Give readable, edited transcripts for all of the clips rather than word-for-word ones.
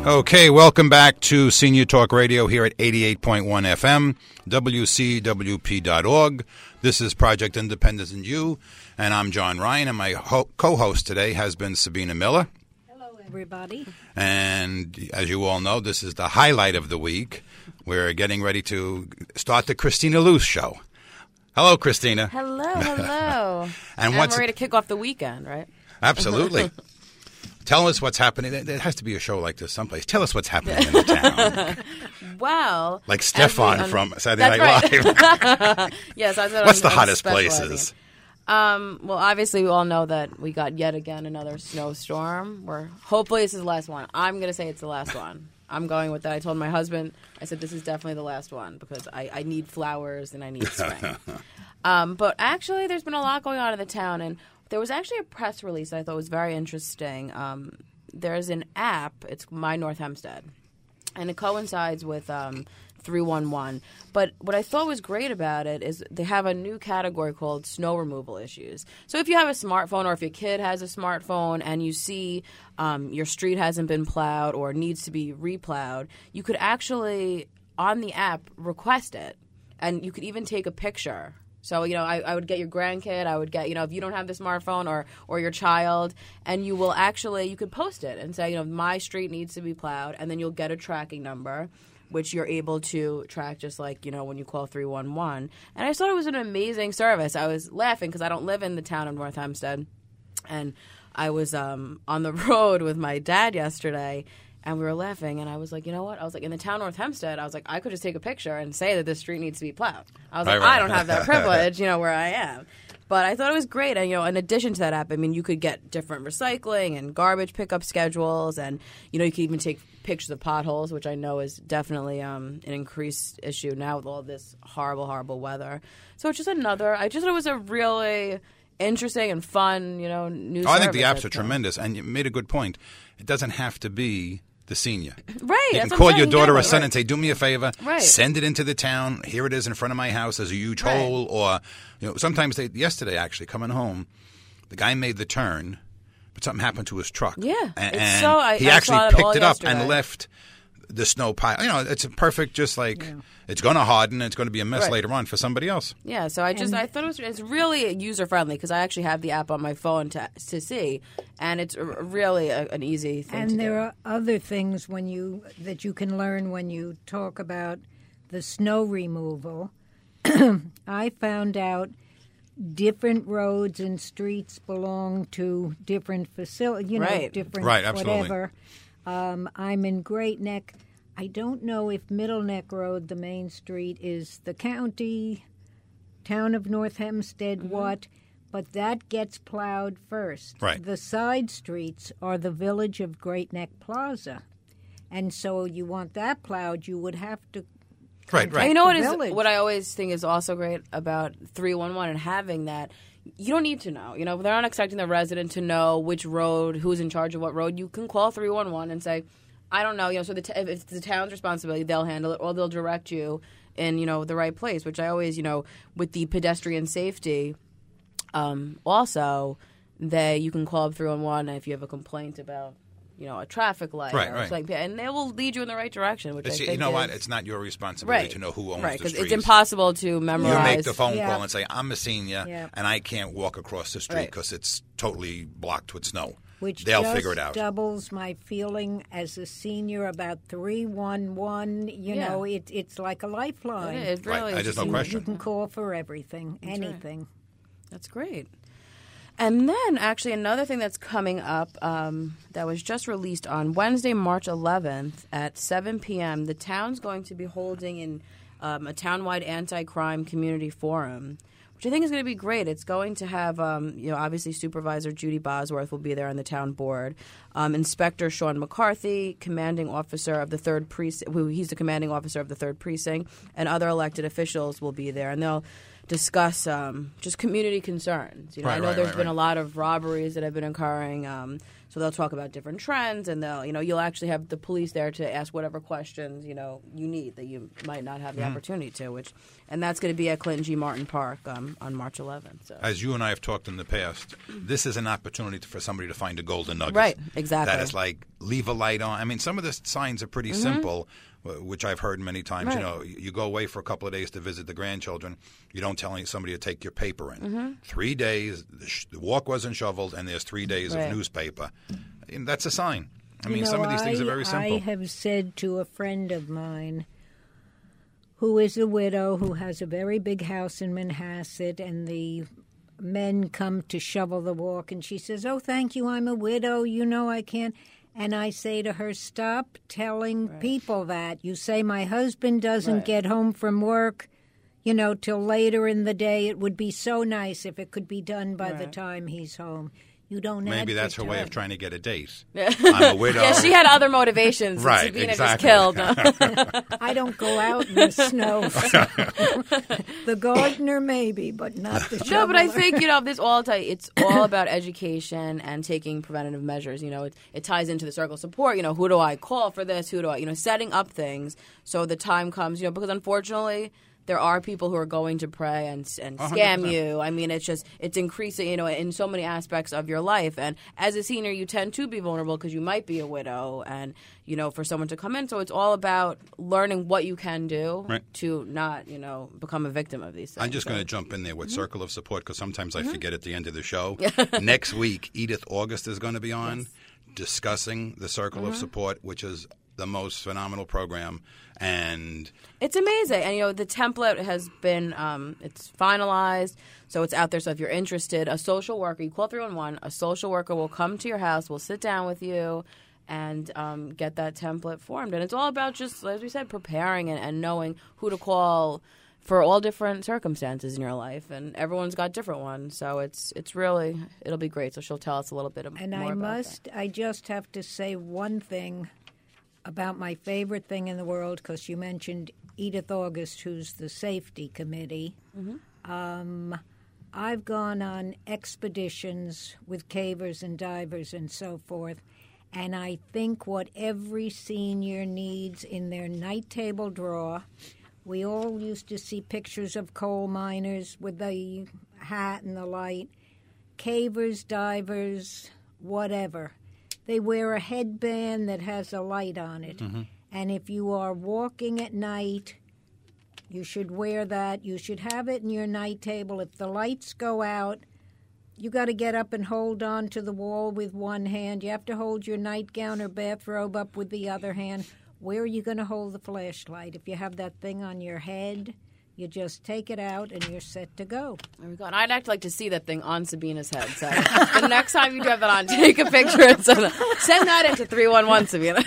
Okay, welcome back to Senior Talk Radio here at 88.1 FM, WCWP.org. This is Project Independence and You, and I'm John Ryan, and my co-host today has been Sabina Miller. Hello, everybody. And as you all know, this is the highlight of the week. We're getting ready to start the Christina Luce Show. Hello, Christina. Hello. And we're ready to kick off the weekend, right? Absolutely. Tell us what's happening. There has to be a show like this someplace. Tell us what's happening in the town. Well, like Stefan from Saturday Night Live. Yes, I said. What's the hottest places? Well, obviously, we all know that we got yet again another snowstorm. Hopefully, this is the last one. I'm going to say it's the last one. I'm going with that. I told my husband, I said, this is definitely the last one because I need flowers and I need spring. But actually, there's been a lot going on in the town, and there was actually a press release that I thought was very interesting. There's an app. It's My North Hempstead, and it coincides with 311. But what I thought was great about it is they have a new category called snow removal issues. So if you have a smartphone or if your kid has a smartphone and you see your street hasn't been plowed or needs to be replowed, you could actually, on the app, request it. And you could even take a picture. So, I would get your grandkid, I would get, if you don't have the smartphone or your child, and you could post it and say, my street needs to be plowed, and then you'll get a tracking number, which you're able to track just like, when you call 311. And I just thought it was an amazing service. I was laughing because I don't live in the town of North Hempstead, and I was on the road with my dad yesterday, and we were laughing, and I was like, you know what? I was like, in the town of North Hempstead, I was like, I could just take a picture and say that this street needs to be plowed. I was I don't have that privilege, where I am. But I thought it was great. And, in addition to that app, you could get different recycling and garbage pickup schedules, and, you could even take pictures of potholes, which I know is definitely an increased issue now with all this horrible, horrible weather. So it's just I just thought it was a really interesting and fun, new service. I think the apps are tremendous, and you made a good point. It doesn't have to be the senior. Right. You can call your daughter or son and say, do me a favor, send it into the town. Here it is in front of my house. There's a huge hole. Or, sometimes yesterday actually coming home, the guy made the turn, but something happened to his truck. Yeah. And he actually picked it up and left the snow pile. It's a perfect, just like it's going to harden. It's going to be a mess later on for somebody else. Yeah. So I thought it's really user friendly because I actually have the app on my phone to see, and it's really an easy thing. And there are other things that you can learn when you talk about the snow removal. I found out different roads and streets belong to different facilities. Different whatever. I'm in Great Neck. I don't know if Middle Neck Road, the main street, is the county, town of North Hempstead, but that gets plowed first. Right. The side streets are the village of Great Neck Plaza. And so you want that plowed, you would have to Right. What I always think is also great about 311 and having that, you don't need to know. They're not expecting the resident to know which road, who's in charge of what road. You can call 311 and say, I don't know. So if it's the town's responsibility, they'll handle it, or they'll direct you in, the right place, which I always, with the pedestrian safety, also, you can call up 311 if you have a complaint about, a traffic light. Right. Like, and they will lead you in the right direction, which I think what? It's not your responsibility to know who owns the streets. Right, because it's impossible to memorize. You make the phone call and say, I'm a senior, and I can't walk across the street because it's totally blocked with snow. Which they'll figure it out. Doubles my feeling as a senior about 311. It's like a lifeline. It really is. There's no question. You can call for everything, anything. Right. That's great. And then, actually, another thing that's coming up that was just released on Wednesday, March 11th at 7 p.m., the town's going to be holding a townwide anti-crime community forum, which I think is going to be great. It's going to have, obviously Supervisor Judy Bosworth will be there on the town board. Inspector Sean McCarthy, commanding officer of the 3rd Precinct, he's the commanding officer of the 3rd Precinct, and other elected officials will be there. And they'll discuss just community concerns. I know there's been a lot of robberies that have been occurring, so they'll talk about different trends, and you'll actually have the police there to ask whatever questions you need that you might not have the opportunity to. And that's going to be at Clinton G. Martin Park on March 11th. So. As you and I have talked in the past, this is an opportunity for somebody to find a golden nugget. Right, exactly. That is like leave a light on. I mean, some of the signs are pretty simple, which I've heard many times. Right. You know, you go away for a couple of days to visit the grandchildren. You don't tell somebody to take your paper in. 3 days, the walk wasn't shoveled, and there's 3 days of newspaper. And that's a sign. I mean, some of these things are very simple. I have said to a friend of mine who is a widow who has a very big house in Manhasset, and the men come to shovel the walk, and she says, "Oh, thank you, I'm a widow, you know I can't." And I say to her, stop telling people that. You say, my husband doesn't get home from work, you know, till later in the day. It would be so nice if it could be done by the time he's home. You don't Maybe that's her way of trying to get a date. I'm a widow. Yeah, she had other motivations. Right, Sabina exactly. just killed. I don't go out in the snow. The gardener maybe, but not the shoveler. No, but I think, you know, it's all about education and taking preventative measures. You know, it ties into the circle of support. You know, who do I call for this? Who do I, you know, setting up things so the time comes, you know, because unfortunately there are people who are going to prey and scam 100%. You. I mean, it's increasing, you know, in so many aspects of your life. And as a senior, you tend to be vulnerable because you might be a widow and, you know, for someone to come in. So it's all about learning what you can do to not, you know, become a victim of these things. I'm just going to jump in there with Circle of Support because sometimes I forget at the end of the show. Next week, Edith August is going to be on discussing the Circle of Support, which is the most phenomenal program. And it's amazing. And, you know, the template has been it's finalized, so it's out there. So if you're interested, a social worker, you call 311, a social worker will come to your house, will sit down with you and get that template formed. And it's all about just, as we said, preparing and knowing who to call for all different circumstances in your life. And everyone's got different ones. So it's really, it'll be great. So she'll tell us a little bit more about that. I just have to say one thing about my favorite thing in the world, because you mentioned Edith August, who's the safety committee. I've gone on expeditions with cavers and divers and so forth, and I think what every senior needs in their night table drawer, we all used to see pictures of coal miners with the hat and the light, cavers, divers, whatever. They wear a headband that has a light on it. And if you are walking at night, you should wear that. You should have it in your night table. If the lights go out, you got to get up and hold on to the wall with one hand. You have to hold your nightgown or bathrobe up with the other hand. Where are you going to hold the flashlight? If you have that thing on your head, you just take it out and you're set to go. There we go. And I'd actually like to see that thing on Sabina's head. So the next time you have that on, take a picture and send that into 311, Sabina.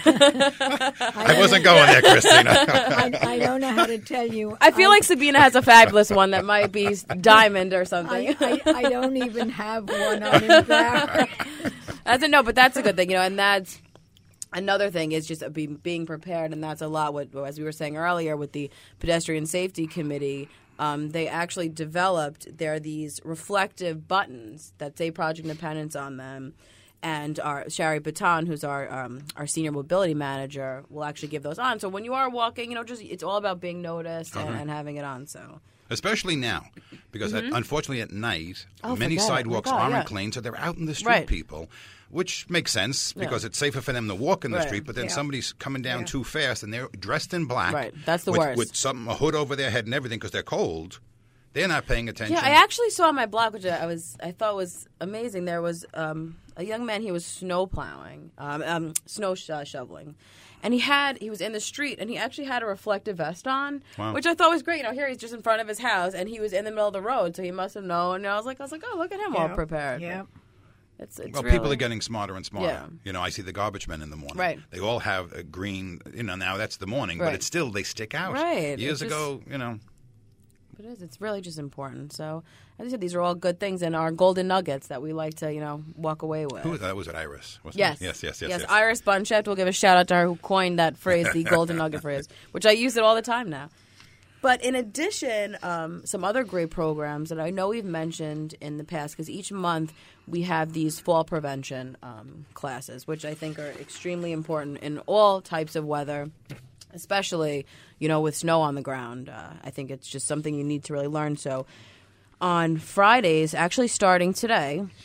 I wasn't going there, Christina. I don't know how to tell you. I feel like Sabina has a fabulous one that might be diamond or something. I don't even have one on him there. But that's a good thing, you know, and that's another thing is just being prepared, and that's a lot what, as we were saying earlier, with the Pedestrian Safety Committee, they actually developed, there are these reflective buttons that say Project Independence on them, and our Shari Baton, who's our senior mobility manager, will actually give those on. So when you are walking, you know, just it's all about being noticed and having it on, so... Especially now, because unfortunately at night, many sidewalks aren't clean, so they're out in the street, people, which makes sense because it's safer for them to walk in the street, but then somebody's coming down too fast and they're dressed in black. Right, that's the worst. With a hood over their head and everything because they're cold. They're not paying attention. Yeah, I actually saw on my block, which I thought was amazing. There was a young man, he was snow plowing, shoveling. And he was in the street, and he actually had a reflective vest on, which I thought was great. You know, here he's just in front of his house, and he was in the middle of the road, so he must have known. And I was like, oh, look at him all prepared. Yeah. It's well, really... people are getting smarter and smarter. Yeah. You know, I see the garbage men in the morning. Right. They all have a green, you know, now that's the morning, but it's still, they stick out. Right. Years ago, you know. It is. It's really just important. So, as I said, these are all good things and our golden nuggets that we like to, you know, walk away with. Who was that? Was it Iris? Yes. Yes. Iris Bunchett. We'll give a shout out to her who coined that phrase, the golden nugget phrase, which I use it all the time now. But in addition, some other great programs that I know we've mentioned in the past, because each month we have these fall prevention classes, which I think are extremely important in all types of weather, especially, you know, with snow on the ground. I think it's just something you need to really learn. So on Fridays, actually starting today,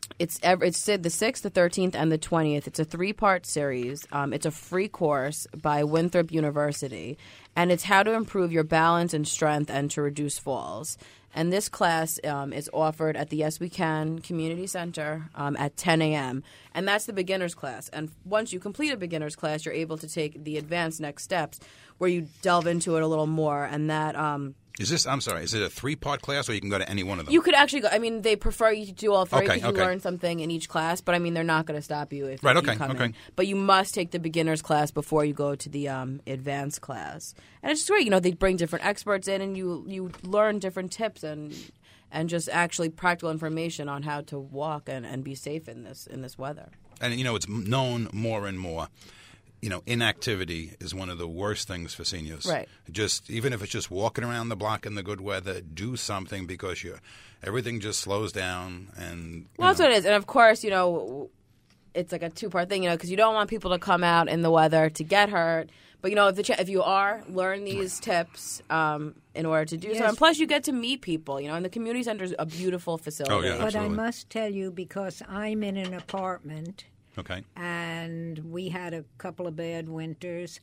It's the 6th, the 13th, and the 20th. It's a 3-part series. It's a free course by Winthrop University, and it's how to improve your balance and strength and to reduce falls. And this class is offered at the Yes We Can Community Center at 10 a.m. And that's the beginner's class. And once you complete a beginner's class, you're able to take the advanced next steps where you delve into it a little more. And that is it a 3-part class, or you can go to any one of them? You could actually go. I mean, they prefer you to do all three because you Okay. learn something in each class. But, I mean, they're not going to stop you if you come in. But you must take the beginner's class before you go to the advanced class. And it's just great. You know, they bring different experts in, and you learn different tips and just actually practical information on how to walk and be safe in this weather. And, you know, it's known more and more. You know, inactivity is one of the worst things for seniors. Right. Even if it's just walking around the block in the good weather, do something because everything just slows down. And that's what it is. And of course, you know, it's like a 2-part thing. You know, because you don't want people to come out in the weather to get hurt. But you know, if you learn these tips in order to do so. And plus, you get to meet people. You know, and the community center is a beautiful facility. Oh yeah, but absolutely. I must tell you, because I'm in an apartment. Okay. And we had a couple of bad winters,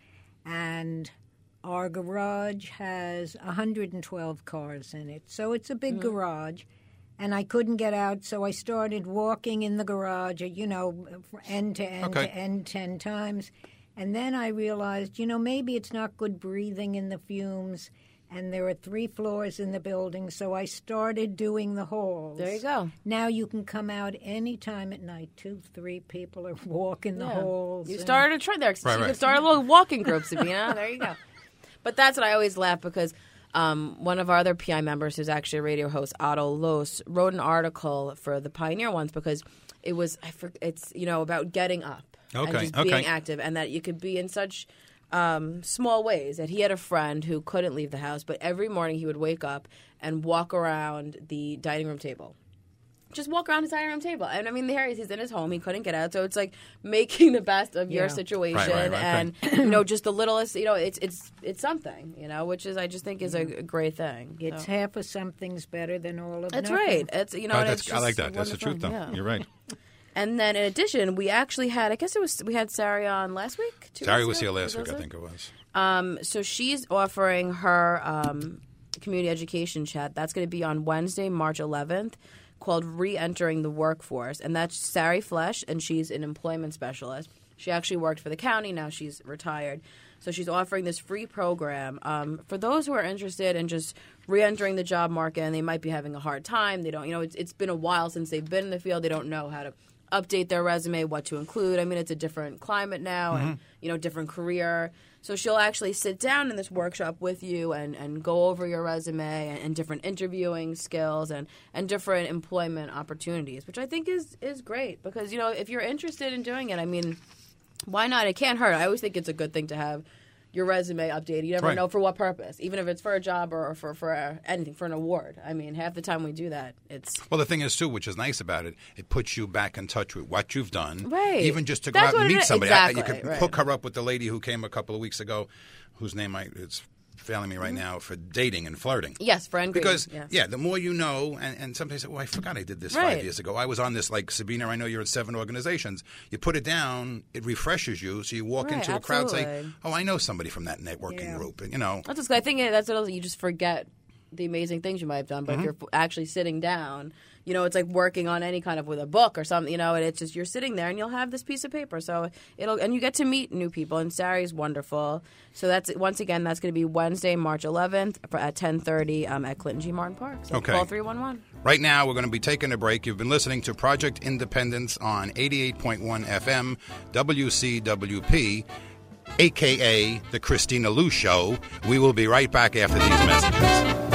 and our garage has 112 cars in it. So it's a big garage, and I couldn't get out, so I started walking in the garage, you know, end to end to end 10 times. And then I realized, you know, maybe it's not good breathing in the fumes. And there are 3 floors in the building, so I started doing the halls. There you go. Now you can come out any time at night. 2-3 people are walking the halls. You started a trend there. So you can start a little walking group, Sabina. There you go. But that's what I always laugh because one of our other PI members, who's actually a radio host, Otto Los, wrote an article for the Pioneer ones because it's you know, about getting up and just being active, and that you could be in such small ways. That he had a friend who couldn't leave the house, but every morning he would wake up and walk around the dining room table. Just walk around his dining room table. And I mean, he's in his home. He couldn't get out. So it's like making the best of your situation. Right. And, you know, just the littlest, you know, it's something, you know, which is, I just think is a great thing. It's half of something's better than all of That's nothing. right. It's, you know, I like that. That's the truth, though. Yeah. You're right. And then in addition, we actually had, we had Sari on last week? Sari was here last week, I think it was. So she's offering her community education chat. That's going to be on Wednesday, March 11th, called Re-Entering the Workforce. And that's Sari Flesh, and she's an employment specialist. She actually worked for the county. Now she's retired. So she's offering this free program for those who are interested in just re-entering the job market, and they might be having a hard time. They don't, you know, it's been a while since they've been in the field. They don't know how to update their resume, what to include. I mean, it's a different climate now and, you know, different career. So she'll actually sit down in this workshop with you and go over your resume and different interviewing skills and different employment opportunities, which I think is great because, you know, if you're interested in doing it, I mean, why not? It can't hurt. I always think it's a good thing to have your resume updated. You never know for what purpose, even if it's for a job or for anything, for an award. I mean, half the time we do that, it's... Well, the thing is, too, which is nice about it, it puts you back in touch with what you've done. Right. Even just to go out and meet somebody. Exactly. You could hook her up with the lady who came a couple of weeks ago, whose name it's failing me right now, for dating and flirting. Yes, friend Green. Because, yes. the more you know, and sometimes say, I forgot I did this 5 years ago. I was on this, like, Sabina, I know you're in 7 organizations. You put it down, it refreshes you, so you walk into a crowd and say, I know somebody from that networking group. And, you know. That's just, I think that's what you just forget the amazing things you might have done. But if you're actually sitting down, you know, it's like working on any kind of with a book or something, you know, and it's just you're sitting there and you'll have this piece of paper. So and you get to meet new people, and Sari's wonderful. So that's once again, that's going to be Wednesday, March 11th at 10:30 at Clinton G. Martin Park. So call 311. Right now, we're going to be taking a break. You've been listening to Project Independence on 88.1 FM, WCWP, a.k.a. The Christina Lou Show. We will be right back after these messages.